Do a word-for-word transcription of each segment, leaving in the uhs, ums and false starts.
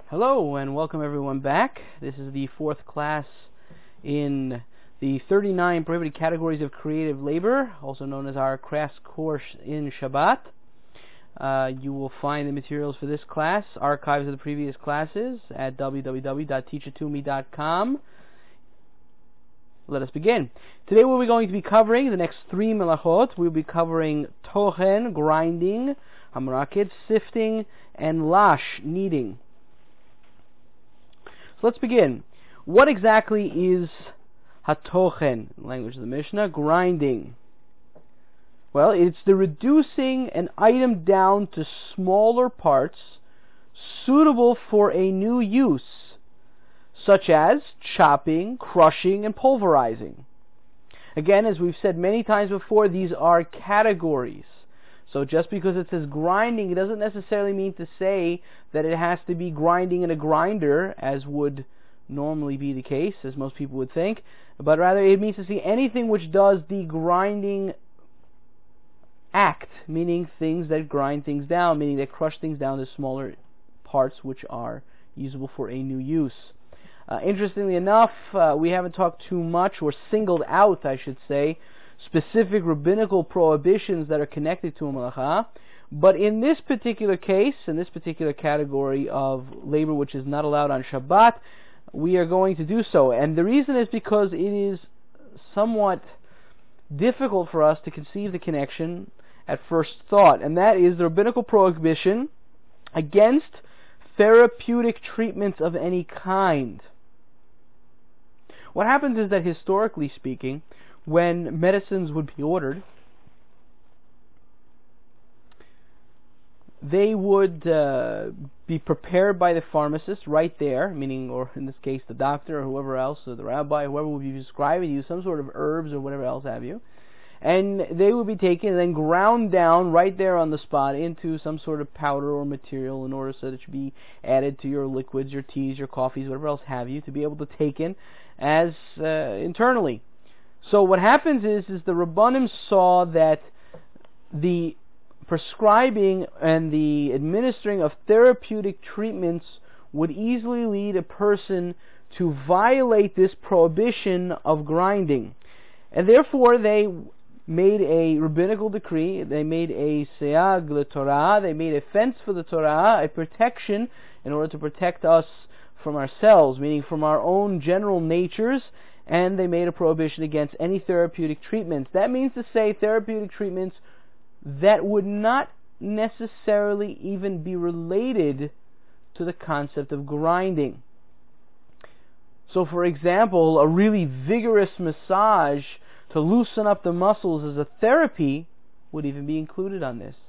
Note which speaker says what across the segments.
Speaker 1: Hello and welcome everyone back. This is the fourth class in the thirty-nine prohibited categories of creative labor, also known as our crash course in Shabbat. Uh, you will find the materials for this class, archives of the previous classes, at w w w dot teach it to me dot com. Let us begin. Today we'll be going to be covering the next three melachot. We'll be covering tochen, grinding, hamrakid, sifting, and lash, kneading. So let's begin. What exactly is hatochen, language of the Mishnah, grinding? Well, it's the reducing an item down to smaller parts suitable for a new use, such as chopping, crushing, and pulverizing. Again, as we've said many times before, these are categories. So just because it says grinding, it doesn't necessarily mean to say that it has to be grinding in a grinder, as would normally be the case, as most people would think, but rather it means to see anything which does the grinding act, meaning things that grind things down, meaning that crush things down to smaller parts which are usable for a new use. Uh, interestingly enough, uh, we haven't talked too much, or singled out, I should say, specific rabbinical prohibitions that are connected to a malacha, but in this particular case, in this particular category of labor which is not allowed on Shabbat, we are going to do so. And the reason is because it is somewhat difficult for us to conceive the connection at first thought, and that is the rabbinical prohibition against therapeutic treatments of any kind. What happens is that, historically speaking, when medicines would be ordered, they would uh, be prepared by the pharmacist right there, meaning, or in this case, the doctor or whoever else, or the rabbi, whoever would be prescribing you some sort of herbs or whatever else have you, and they would be taken and then ground down right there on the spot into some sort of powder or material in order so that it should be added to your liquids, your teas, your coffees, whatever else have you, to be able to take in as uh, internally. So what happens is, is the Rabbanim saw that the prescribing and the administering of therapeutic treatments would easily lead a person to violate this prohibition of grinding. And therefore they made a rabbinical decree, they made a seag l'Torah, they made a fence for the Torah, a protection in order to protect us from ourselves, meaning from our own general natures, and they made a prohibition against any therapeutic treatments. That means to say therapeutic treatments that would not necessarily even be related to the concept of grinding. So, for example, a really vigorous massage to loosen up the muscles as a therapy would even be included on this.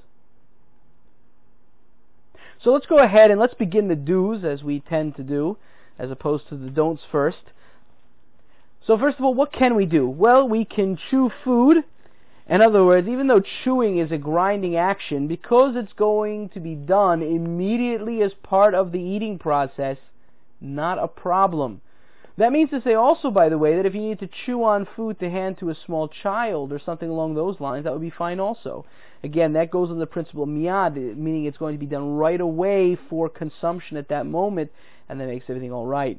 Speaker 1: So let's go ahead and let's begin the do's, as we tend to do, as opposed to the don'ts first. So first of all, what can we do? Well, we can chew food. In other words, even though chewing is a grinding action, because it's going to be done immediately as part of the eating process, not a problem. That means to say also, by the way, that if you need to chew on food to hand to a small child or something along those lines, that would be fine also. Again, that goes on the principle of miyad, meaning it's going to be done right away for consumption at that moment, and that makes everything all right.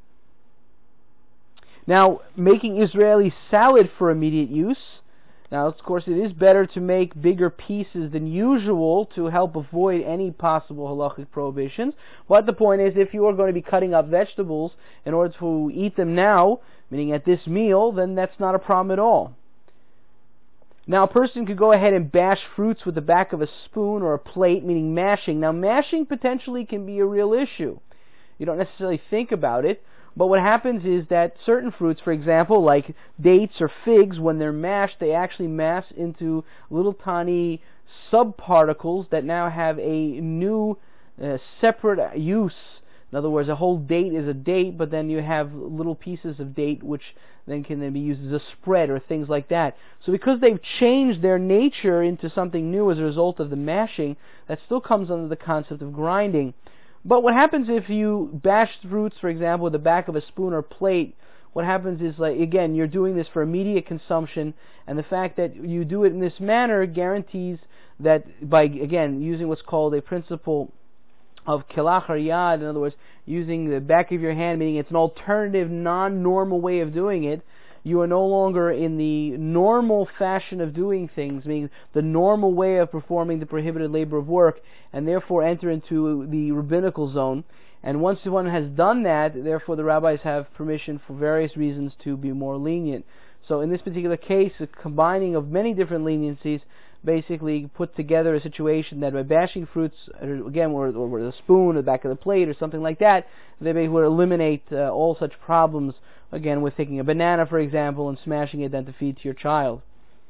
Speaker 1: Now, making Israeli salad for immediate use. Now, of course, it is better to make bigger pieces than usual to help avoid any possible halachic prohibitions. But the point is, if you are going to be cutting up vegetables in order to eat them now, meaning at this meal, then that's not a problem at all. Now, a person could go ahead and bash fruits with the back of a spoon or a plate, meaning mashing. Now, mashing potentially can be a real issue. You don't necessarily think about it. But what happens is that certain fruits, for example, like dates or figs, when they're mashed, they actually mass into little tiny subparticles that now have a new uh, separate use. In other words, a whole date is a date, but then you have little pieces of date which then can then be used as a spread or things like that. So because they've changed their nature into something new as a result of the mashing, that still comes under the concept of grinding. But what happens if you bash fruits, for example, with the back of a spoon or plate? What happens is, like, again, you're doing this for immediate consumption, and the fact that you do it in this manner guarantees that by, again, using what's called a principle of kilachar yad, in other words, using the back of your hand, meaning it's an alternative, non-normal way of doing it, you are no longer in the normal fashion of doing things, meaning the normal way of performing the prohibited labor of work, and therefore enter into the rabbinical zone. And once one has done that, therefore the rabbis have permission for various reasons to be more lenient. So in this particular case, a combining of many different leniencies basically put together a situation that by bashing fruits, again, or, or with a spoon or the back of the plate or something like that, they would eliminate uh, all such problems, again, with taking a banana, for example, and smashing it then to feed to your child.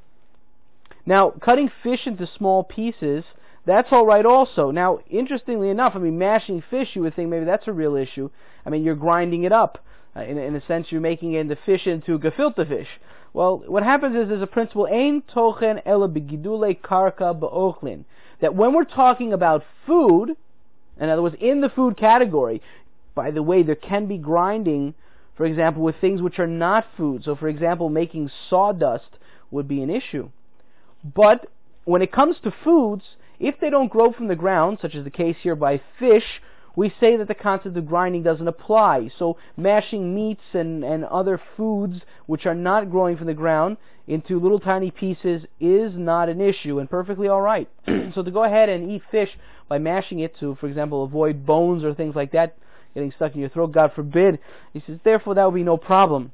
Speaker 1: Now, cutting fish into small pieces, that's all right also. Now, interestingly enough, I mean, mashing fish, you would think maybe that's a real issue. I mean, you're grinding it up. Uh, in, in a sense, you're making it, the fish into gefilte fish. Well, what happens is there's a principle, ein tochen ela begidule karka be'ochlin, that when we're talking about food, in other words, in the food category, by the way, there can be grinding, for example, with things which are not food. So, for example, making sawdust would be an issue. But when it comes to foods, if they don't grow from the ground, such as the case here by fish, we say that the concept of grinding doesn't apply. So mashing meats and, and other foods which are not growing from the ground into little tiny pieces is not an issue and perfectly all right. So to go ahead and eat fish by mashing it to, for example, avoid bones or things like that getting stuck in your throat, God forbid, he says, therefore that would be no problem.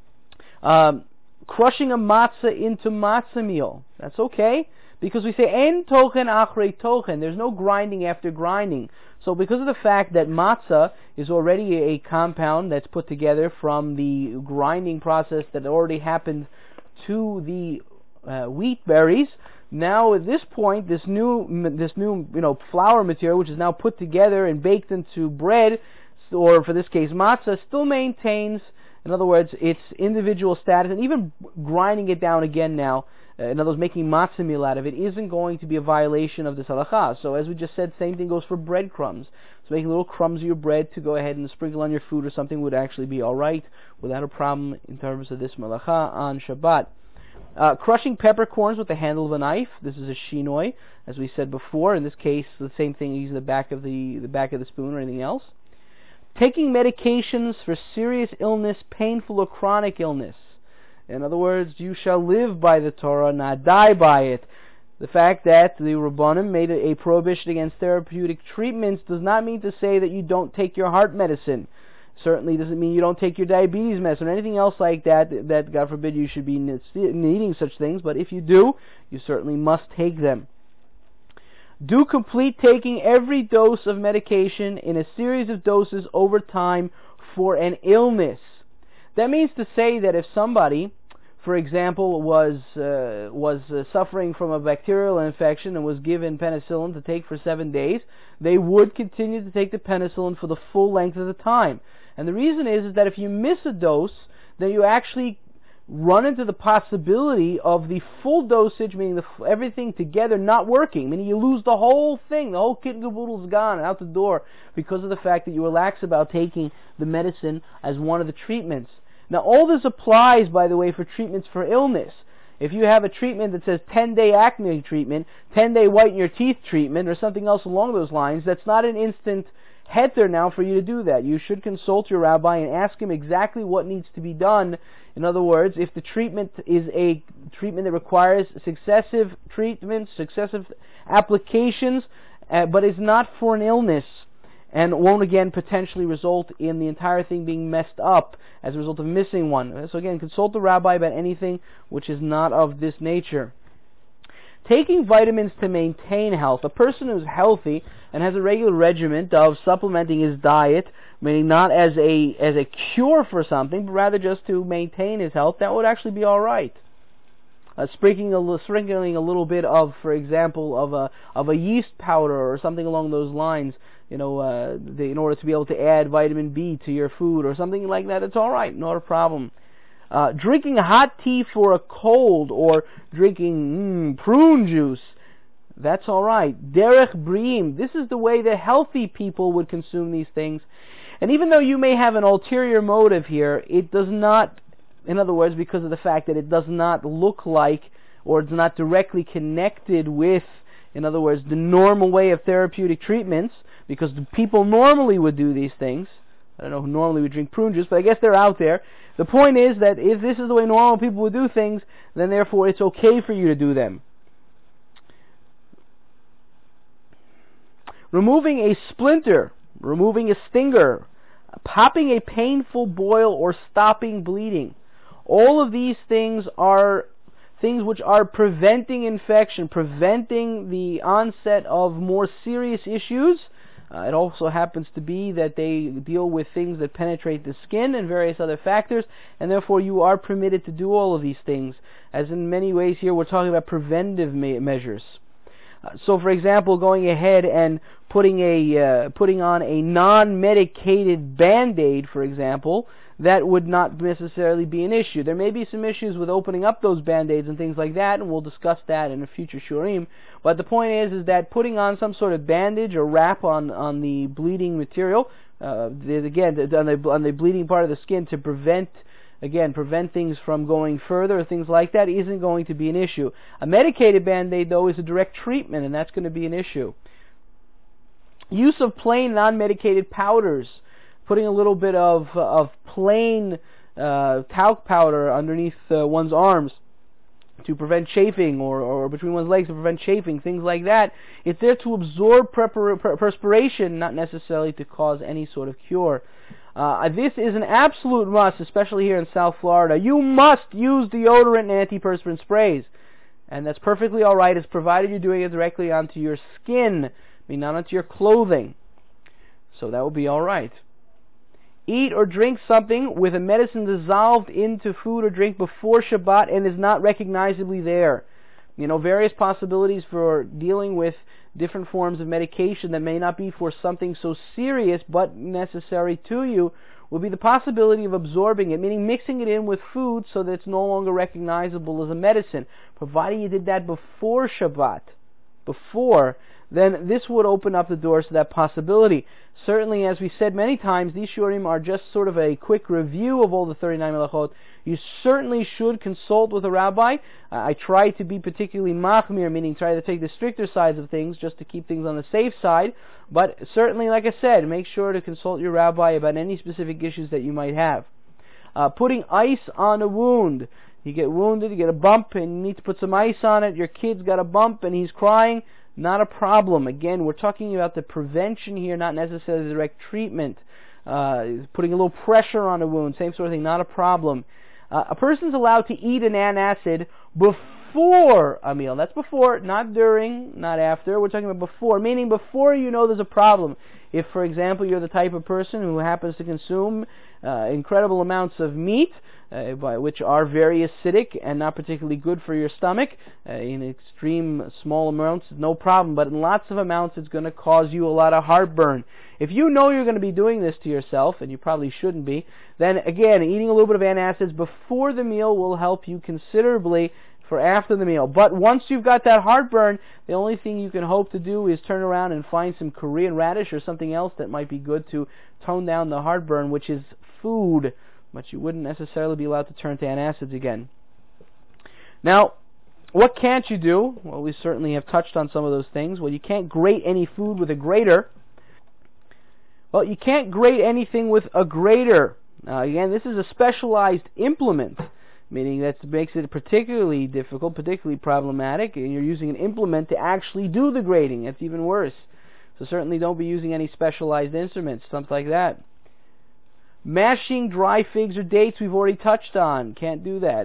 Speaker 1: Um, crushing a matzah into matzah meal, that's okay, because we say, en tochen achrei tochen, there's no grinding after grinding. So because of the fact that matzah is already a compound that's put together from the grinding process that already happened to the uh, wheat berries, now at this point, this new, this new, you know, flour material, which is now put together and baked into bread, or for this case matzah, still maintains, in other words, its individual status, and even grinding it down again now, uh, in other words, making matzah meal out of it, isn't going to be a violation of this halakha. So as we just said, same thing goes for breadcrumbs. So making little crumbs of your bread to go ahead and sprinkle on your food or something would actually be alright, without a problem in terms of this malacha on Shabbat. Uh, crushing peppercorns with the handle of a knife, this is a shinoi, as we said before. In this case, the same thing, using the back of the, the back of the spoon or anything else. Taking medications for serious illness, painful or chronic illness. In other words, you shall live by the Torah, not die by it. The fact that the Rabbanim made a, a prohibition against therapeutic treatments does not mean to say that you don't take your heart medicine. Certainly doesn't mean you don't take your diabetes medicine or anything else like that, that God forbid you should be needing such things, but if you do, you certainly must take them. Do complete taking every dose of medication in a series of doses over time for an illness. That means to say that if somebody, for example, was uh, was uh, suffering from a bacterial infection and was given penicillin to take for seven days, they would continue to take the penicillin for the full length of the time. And the reason is, is that if you miss a dose, then you actually run into the possibility of the full dosage, meaning the, everything together not working, meaning you lose the whole thing, the whole kit and caboodle's gone out the door because of the fact that you were lax about taking the medicine as one of the treatments. Now all this applies, by the way, for treatments for illness. If you have a treatment that says ten-day acne treatment, ten-day whiten your teeth treatment, or something else along those lines, that's not an instant heter now for you to do that. You should consult your rabbi and ask him exactly what needs to be done. In other words, if the treatment is a treatment that requires successive treatments, successive applications, uh, but is not for an illness, and won't again potentially result in the entire thing being messed up as a result of missing one. So again, consult the rabbi about anything which is not of this nature. Taking vitamins to maintain health. A person who's healthy and has a regular regimen of supplementing his diet, meaning not as a as a cure for something, but rather just to maintain his health, that would actually be all right. Uh, sprinkling a sprinkling a little bit of, for example, of a of a yeast powder or something along those lines, you know, uh, the, in order to be able to add vitamin B to your food or something like that, it's all right, not a problem. Uh, drinking hot tea for a cold, or drinking mm, prune juice, that's all right. Derech briim, this is the way the healthy people would consume these things. And even though you may have an ulterior motive here, it does not, in other words, because of the fact that it does not look like, or it's not directly connected with, in other words, the normal way of therapeutic treatments, because the people normally would do these things. I don't know who normally would drink prune juice, but I guess they're out there. The point is that if this is the way normal people would do things, then therefore it's okay for you to do them. Removing a splinter, removing a stinger, popping a painful boil, or stopping bleeding. All of these things are things which are preventing infection, preventing the onset of more serious issues. Uh, it also happens to be that they deal with things that penetrate the skin and various other factors, and therefore you are permitted to do all of these things. As in many ways here we're talking about preventive me- measures. Uh, so for example, going ahead and putting a uh, putting on a non-medicated Band-Aid, for example, that would not necessarily be an issue. There may be some issues with opening up those Band-Aids and things like that, and we'll discuss that in a future shurim. But the point is, is that putting on some sort of bandage or wrap on, on the bleeding material, uh, again, on the, on the bleeding part of the skin to prevent, again, prevent things from going further or things like that, isn't going to be an issue. A medicated Band-Aid, though, is a direct treatment, and that's going to be an issue. Use of plain non-medicated powders. Putting a little bit of of plain uh, talc powder underneath uh, one's arms to prevent chafing, or, or between one's legs to prevent chafing, things like that. It's there to absorb prepar- per- perspiration, not necessarily to cause any sort of cure. Uh, this is an absolute must, especially here in South Florida. You must use deodorant and antiperspirant sprays. And that's perfectly alright, as provided you're doing it directly onto your skin, I mean not onto your clothing. So that will be alright. Eat or drink something with a medicine dissolved into food or drink before Shabbat and is not recognizably there. You know, various possibilities for dealing with different forms of medication that may not be for something so serious but necessary to you would be the possibility of absorbing it, meaning mixing it in with food so that it's no longer recognizable as a medicine. Providing you did that before Shabbat, before, then this would open up the doors to that possibility. Certainly, as we said many times, these shurim are just sort of a quick review of all the thirty-nine melachot. You certainly should consult with a rabbi. Uh, I try to be particularly machmir, meaning try to take the stricter sides of things just to keep things on the safe side. But certainly, like I said, make sure to consult your rabbi about any specific issues that you might have. Uh, putting ice on a wound. You get wounded, you get a bump, and you need to put some ice on it. Your kid's got a bump and he's crying. Not a problem. Again, we're talking about the prevention here, not necessarily the direct treatment. Uh, putting a little pressure on a wound, same sort of thing, not a problem. Uh, a person's allowed to eat an antacid before a meal. That's before, not during, not after. We're talking about before, meaning before you know there's a problem. If, for example, you're the type of person who happens to consume uh, incredible amounts of meat, uh, by, which are very acidic and not particularly good for your stomach, uh, in extreme small amounts, no problem. But in lots of amounts, it's going to cause you a lot of heartburn. If you know you're going to be doing this to yourself, and you probably shouldn't be, then again, eating a little bit of antacids before the meal will help you considerably for after the meal. But once you've got that heartburn, the only thing you can hope to do is turn around and find some Korean radish or something else that might be good to tone down the heartburn, which is food. But you wouldn't necessarily be allowed to turn to antacids again. Now, what can't you do? Well, we certainly have touched on some of those things. Well, you can't grate any food with a grater. Well, you can't grate anything with a grater. Now, again, this is a specialized implement, meaning that makes it particularly difficult, particularly problematic, and you're using an implement to actually do the grating. That's even worse. So certainly don't be using any specialized instruments, something like that. Mashing dry figs or dates, we've already touched on. Can't do that.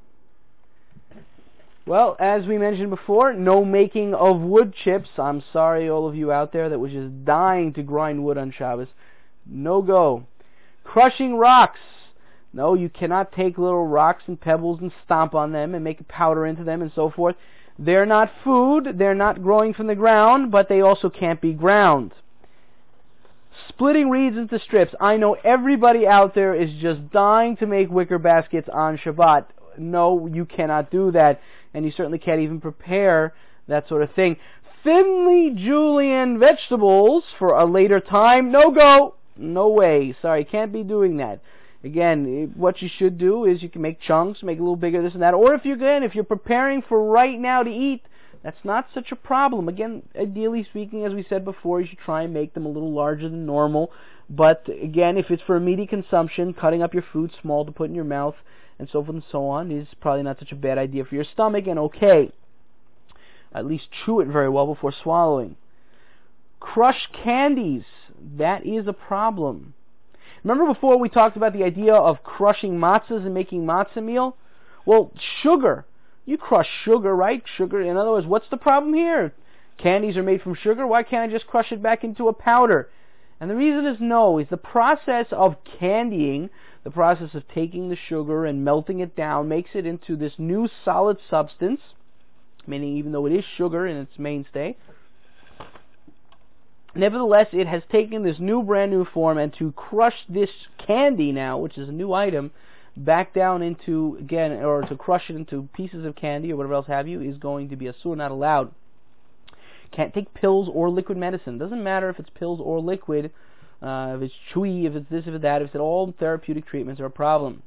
Speaker 1: Well, as we mentioned before, no making of wood chips. I'm sorry, all of you out there that was just dying to grind wood on Shabbos. No go. Crushing rocks. No, you cannot take little rocks and pebbles and stomp on them and make a powder into them and so forth. They're not food. They're not growing from the ground, but they also can't be ground. Splitting reeds into strips. I know everybody out there is just dying to make wicker baskets on Shabbat. No, you cannot do that. And you certainly can't even prepare that sort of thing. Thinly julienne vegetables for a later time. No go. No way. Sorry, can't be doing that. Again, what you should do is you can make chunks, make it a little bigger, this and that. Or if you can, if you're preparing for right now to eat, That's not such a problem. Again, ideally speaking, as we said before, you should try and make them a little larger than normal. But again, if it's for immediate consumption, cutting up your food small to put in your mouth and so forth and so on is probably not such a bad idea for your stomach, and okay. At least chew it very well before swallowing. Crushed candies, that is a problem. Remember before we talked about the idea of crushing matzahs and making matzah meal? Well, sugar. You crush sugar, right? Sugar, in other words, what's the problem here? Candies are made from sugar. Why can't I just crush it back into a powder? And the reason is no, is the process of candying, the process of taking the sugar and melting it down, makes it into this new solid substance, meaning even though it is sugar in its mainstay, nevertheless it has taken this new brand new form, and to crush this candy now, which is a new item, back down into, again, or to crush it into pieces of candy or whatever else have you, is going to be asur, not allowed. Can't take pills or liquid medicine. Doesn't matter if it's pills or liquid, uh, if it's chewy, if it's this, if it's that, if it's all therapeutic treatments are a problem.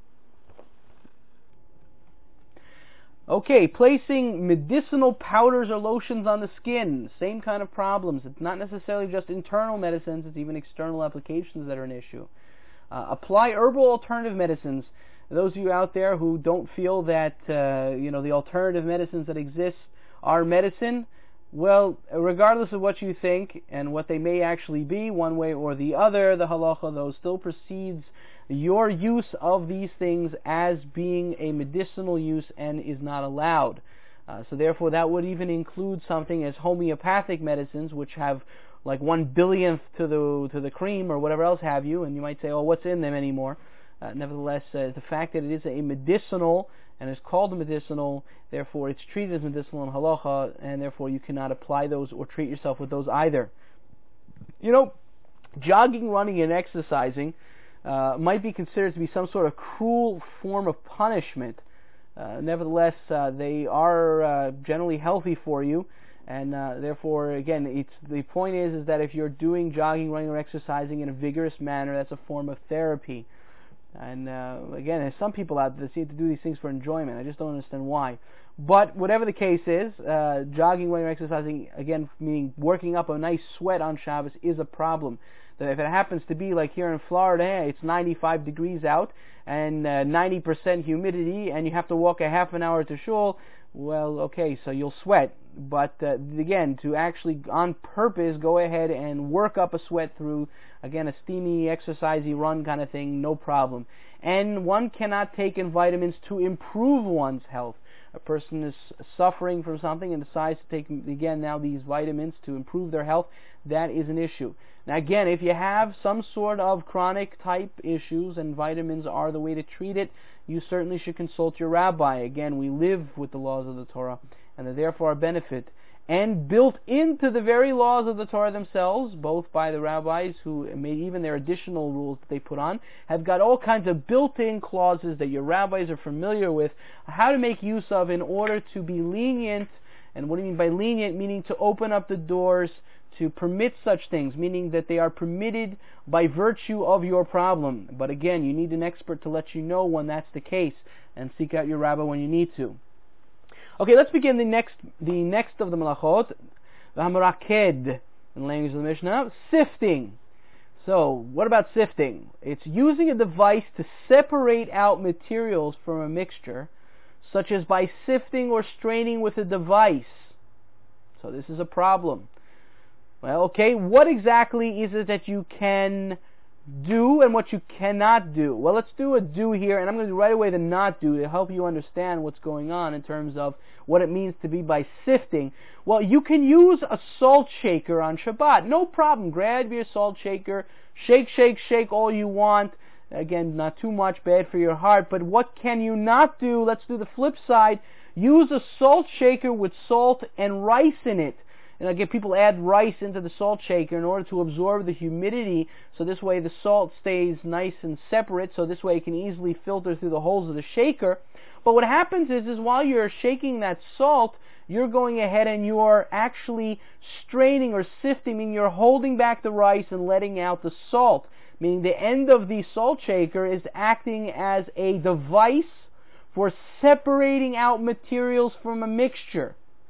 Speaker 1: Okay, placing medicinal powders or lotions on the skin, same kind of problems. It's not necessarily just internal medicines, it's even external applications that are an issue. Uh, apply herbal alternative medicines. Those of you out there who don't feel that uh, you know the alternative medicines that exist are medicine, well, regardless of what you think and what they may actually be, one way or the other, the halacha though still precedes your use of these things as being a medicinal use and is not allowed. Uh, so therefore that would even include something as homeopathic medicines, which have like one billionth to the to the cream or whatever else have you, and you might say, oh, what's in them anymore? Uh, nevertheless, uh, the fact that it is a medicinal and is called a medicinal, therefore it's treated as medicinal in halacha, and therefore you cannot apply those or treat yourself with those either. You know, jogging, running, and exercising uh, might be considered to be some sort of cruel form of punishment. Uh, nevertheless, uh, they are uh, generally healthy for you. And uh, therefore, again, it's the point is is that if you're doing jogging, running, or exercising in a vigorous manner, that's a form of therapy. And uh, again, there's some people out there that seem to do these things for enjoyment. I just don't understand why. But whatever the case is, uh, jogging, running, or exercising, again, meaning working up a nice sweat on Shabbos, is a problem. That if it happens to be like here in Florida, hey, it's ninety-five degrees out and uh, ninety percent humidity, and you have to walk a half an hour to shul, well, okay, so you'll sweat. But uh, again, to actually on purpose go ahead and work up a sweat through, again, a steamy, exercisey run kind of thing, no problem. And one cannot take in vitamins to improve one's health. A person is suffering from something and decides to take, again, now these vitamins to improve their health, that is an issue. Now again, if you have some sort of chronic type issues and vitamins are the way to treat it, you certainly should consult your rabbi. Again, we live with the laws of the Torah, and are therefore a benefit. And built into the very laws of the Torah themselves, both by the rabbis who made even their additional rules that they put on, have got all kinds of built-in clauses that your rabbis are familiar with, how to make use of in order to be lenient. And what do you mean by lenient? Meaning to open up the doors to permit such things, meaning that they are permitted by virtue of your problem. But again, you need an expert to let you know when that's the case, and seek out your rabbi when you need to. Okay, let's begin the next the next of the malachot, the hamaraked, in the language of the Mishnah, sifting. So, what about sifting? It's using a device to separate out materials from a mixture, such as by sifting or straining with a device. So this is a problem. Well, okay, what exactly is it that you can do and what you cannot do? Well, let's do a do here, and I'm going to do right away the not do to help you understand what's going on in terms of what it means to be by sifting. Well, you can use a salt shaker on Shabbat. No problem. Grab your salt shaker, shake, shake, shake all you want. Again, not too much, bad for your heart. But what can you not do? Let's do the flip side. Use a salt shaker with salt and rice in it. And again, people add rice into the salt shaker in order to absorb the humidity, so this way the salt stays nice and separate, so this way it can easily filter through the holes of the shaker. But what happens is, is while you're shaking that salt, you're going ahead and you're actually straining or sifting, meaning you're holding back the rice and letting out the salt. Meaning the end of the salt shaker is acting as a device for separating out materials from a mixture.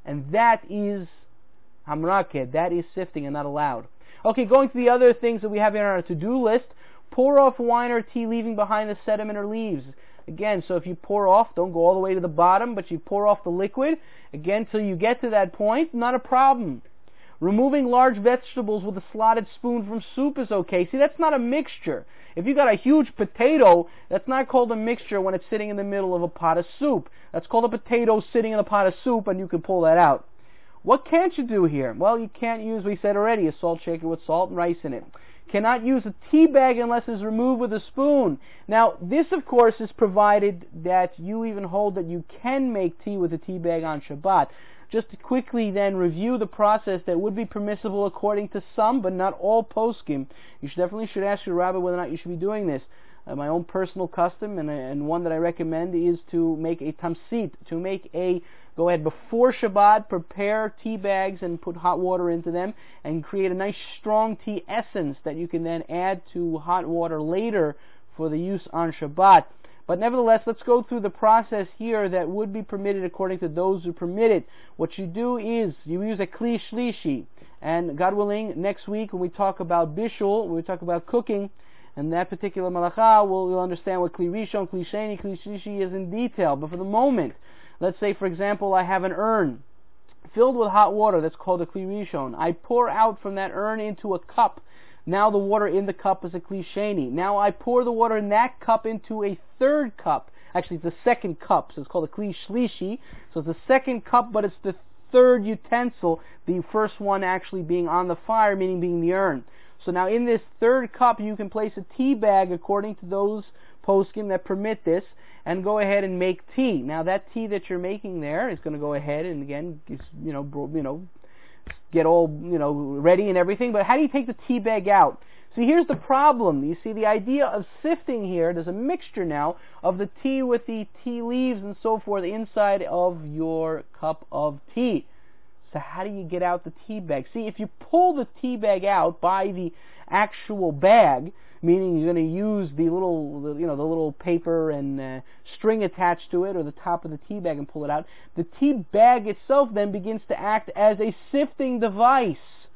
Speaker 1: and that is hamrakeh, that is sifting and not allowed. Okay, going to the other things that we have in our to-do list. Pour off wine or tea leaving behind the sediment or leaves. Again, so if you pour off, don't go all the way to the bottom, but you pour off the liquid, again, till you get to that point, not a problem. Removing large vegetables with a slotted spoon from soup is okay. See, that's not a mixture. If you got a huge potato, that's not called a mixture when it's sitting in the middle of a pot of soup. That's called a potato sitting in a pot of soup, and you can pull that out. What can't you do here? Well, you can't use, we said already, a salt shaker with salt and rice in it. Cannot use a tea bag unless it's removed with a spoon. Now, this, of course, is provided that you even hold that you can make tea with a tea bag on Shabbat. Just to quickly then review the process that would be permissible according to some, but not all poskim. You should definitely should ask your rabbi whether or not you should be doing this. Uh, my own personal custom, and, and one that I recommend, is to make a tamsit, to make a, go ahead, before Shabbat, prepare tea bags and put hot water into them, and create a nice strong tea essence that you can then add to hot water later for the use on Shabbat. But nevertheless, let's go through the process here that would be permitted according to those who permit it. What you do is, you use a kli shlishi, and God willing, next week when we talk about bishul, when we talk about cooking, and that particular malacha, we'll, we'll understand what kli rishon, kli sheni, kli shlishi is in detail. But for the moment, let's say, for example, I have an urn filled with hot water, that's called a kli rishon. I pour out from that urn into a cup. Now the water in the cup is a kli sheni. Now I pour the water in that cup into a third cup. Actually, it's the second cup, so it's called a kli shlishi. So it's the second cup, but it's the third utensil, the first one actually being on the fire, meaning being the urn. So now in this third cup, you can place a tea bag according to those poskim that permit this, and go ahead and make tea. Now that tea that you're making there is going to go ahead and again, you know, you know, get all, you know, ready and everything, but how do you take the tea bag out? See, here's the problem. You see, the idea of sifting here, there's a mixture now of the tea with the tea leaves and so forth inside of your cup of tea. So how do you get out the tea bag? See, if you pull the tea bag out by the actual bag, meaning you're going to use the little, you know, the little paper and uh, string attached to it, or the top of the tea bag and pull it out, the tea bag itself then begins to act as a sifting device,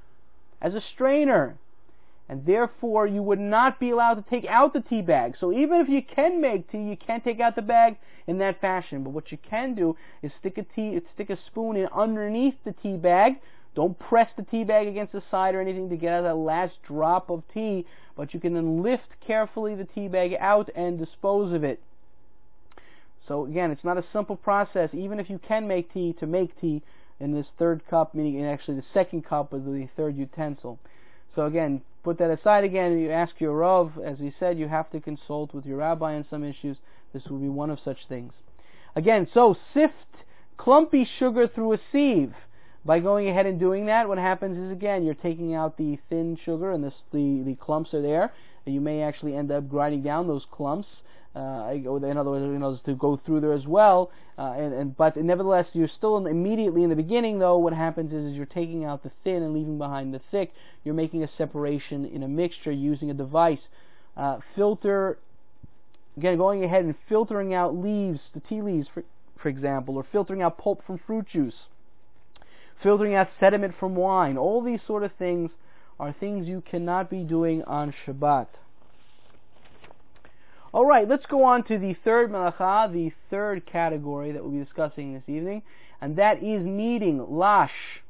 Speaker 1: as a strainer, and therefore you would not be allowed to take out the tea bag. So even if you can make tea, you can't take out the bag in that fashion. But what you can do is stick a tea, stick a spoon in underneath the tea bag. Don't press the tea bag against the side or anything to get out that last drop of tea, but you can then lift carefully the tea bag out and dispose of it. So again, it's not a simple process, even if you can make tea, to make tea in this third cup, meaning actually the second cup of the third utensil. So again, put that aside again, and you ask your Rav. As we said, you have to consult with your rabbi on some issues. This will be one of such things. Again, so sift clumpy sugar through a sieve. By going ahead and doing that, what happens is, again, you're taking out the thin sugar, and this, the, the clumps are there, and you may actually end up grinding down those clumps. Uh, in other words, you know, to go through there as well. Uh, and, and but nevertheless, you're still in, immediately in the beginning, though, what happens is, is you're taking out the thin and leaving behind the thick. You're making a separation in a mixture using a device. Uh, filter, again, going ahead and filtering out leaves, the tea leaves, for, for example, or filtering out pulp from fruit juice. Filtering out sediment from wine. All these sort of things are things you cannot be doing on Shabbat. Alright, let's go on to the third melacha, the third category that we'll be discussing this evening, and that is kneading, lash.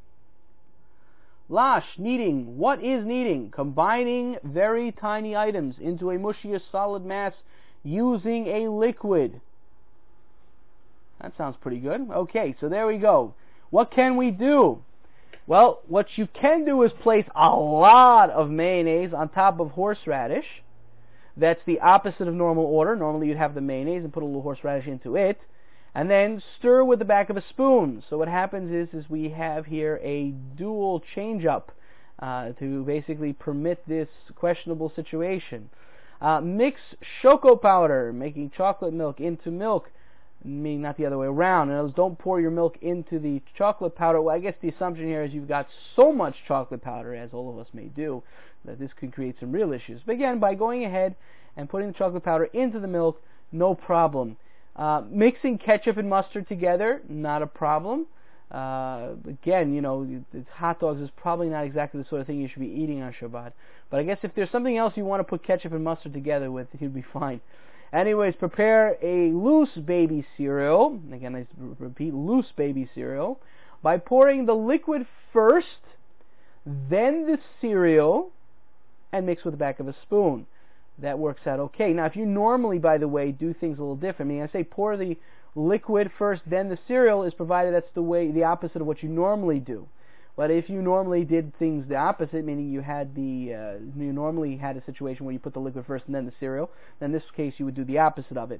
Speaker 1: Lash, kneading. What is kneading? Combining very tiny items into a mushier solid mass using a liquid. That sounds pretty good. Okay, so there we go. What can we do? Well, what you can do is place a lot of mayonnaise on top of horseradish. That's the opposite of normal order. Normally you'd have the mayonnaise and put a little horseradish into it, and then stir with the back of a spoon. So what happens is, is we have here a dual change-up uh, to basically permit this questionable situation. Uh, mix choco powder, making chocolate milk, into milk, meaning not the other way around. In other words, don't pour your milk into the chocolate powder. Well, I guess the assumption here is you've got so much chocolate powder, as all of us may do, that this could create some real issues. But again, by going ahead and putting the chocolate powder into the milk, no problem. Uh, mixing ketchup and mustard together, not a problem. Uh, again, you know, hot dogs is probably not exactly the sort of thing you should be eating on Shabbat. But I guess if there's something else you want to put ketchup and mustard together with, you'd be fine. Anyways, prepare a loose baby cereal. Again, I repeat, loose baby cereal. By pouring the liquid first, then the cereal, and mix with the back of a spoon. That works out okay. Now, if you normally, by the way, do things a little different, I mean, I say pour the liquid first, then the cereal, is provided that's the way, the opposite of what you normally do. But if you normally did things the opposite, meaning you had the, uh, you normally had a situation where you put the liquid first and then the cereal, then in this case you would do the opposite of it.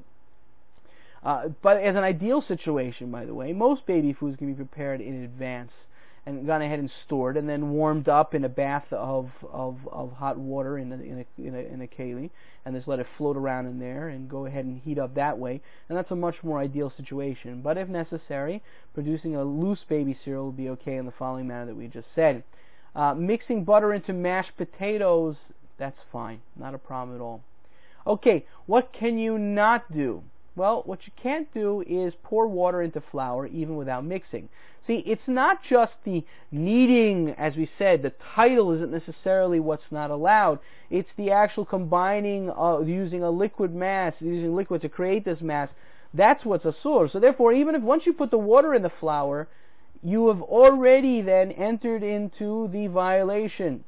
Speaker 1: Uh, but as an ideal situation, by the way, most baby foods can be prepared in advance and gone ahead and stored, and then warmed up in a bath of of, of hot water in a, in a in a in a keli, and just let it float around in there, and go ahead and heat up that way. And that's a much more ideal situation. But if necessary, producing a loose baby cereal will be okay in the following manner that we just said. Uh, mixing butter into mashed potatoes, that's fine, not a problem at all. Okay, what can you not do? Well, what you can't do is pour water into flour even without mixing. See, it's not just the kneading, as we said, the title isn't necessarily what's not allowed. It's the actual combining of using a liquid mass, using liquid to create this mass. That's what's asur. So therefore, even if once you put the water in the flour, you have already then entered into the violation.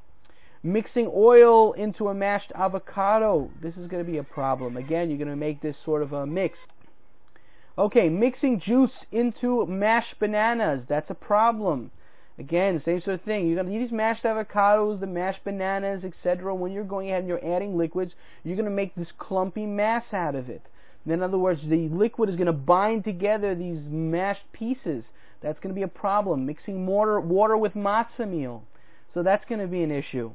Speaker 1: Mixing oil into a mashed avocado, this is going to be a problem. Again, you're going to make this sort of a mix. Okay, mixing juice into mashed bananas, that's a problem. Again, same sort of thing. You're going to use mashed avocados, the mashed bananas, et cetera. When you're going ahead and you're adding liquids, you're going to make this clumpy mass out of it. And in other words, the liquid is going to bind together these mashed pieces. That's going to be a problem. Mixing water, water with matzah meal. So that's going to be an issue.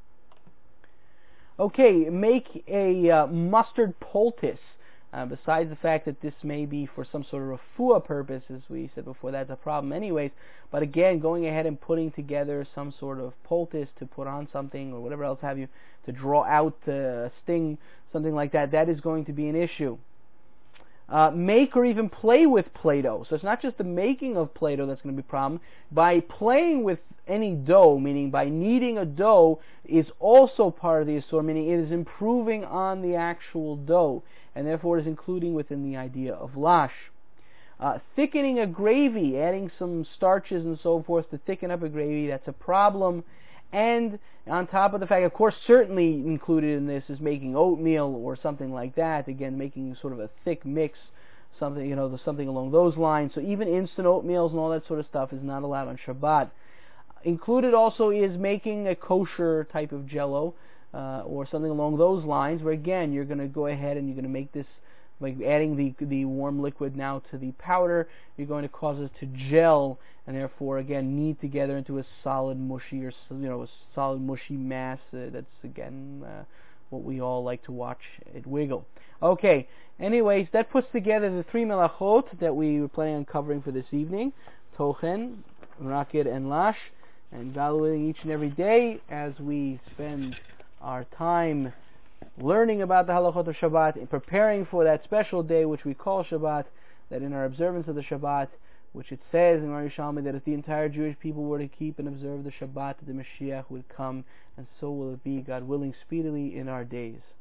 Speaker 1: Okay, make a uh, mustard poultice. Uh, besides the fact that this may be for some sort of refuah purpose, as we said before, that's a problem anyways. But again, going ahead and putting together some sort of poultice to put on something or whatever else have you to draw out a uh, sting, something like that, that is going to be an issue. Uh, make or even play with Play-Doh. So it's not just the making of Play-Doh that's going to be a problem. By playing with any dough, meaning by kneading a dough, is also part of the Isur, meaning it is improving on the actual dough, and therefore is including within the idea of lash. Uh, thickening a gravy, adding some starches and so forth to thicken up a gravy, that's a problem. And on top of the fact, of course, certainly included in this is making oatmeal or something like that. Again, making sort of a thick mix, something, you know, something along those lines. So even instant oatmeals and all that sort of stuff is not allowed on Shabbat. Included also is making a kosher type of jello uh, or something along those lines, where again you're going to go ahead and you're going to make this, like adding the the warm liquid now to the powder, you're going to cause it to gel, and therefore again knead together into a solid mushy, or you know, a solid mushy mass. Uh, that's again uh, what we all like to watch it wiggle. Okay, anyways, that puts together the three melachot that we were planning on covering for this evening: tochen, rakid, and lash. And valuing each and every day as we spend our time learning about the halachot of Shabbat and preparing for that special day which we call Shabbat, that in our observance of the Shabbat, which it says in Yerushalmi that if the entire Jewish people were to keep and observe the Shabbat, the Mashiach would come, and so will it be, God willing, speedily in our days.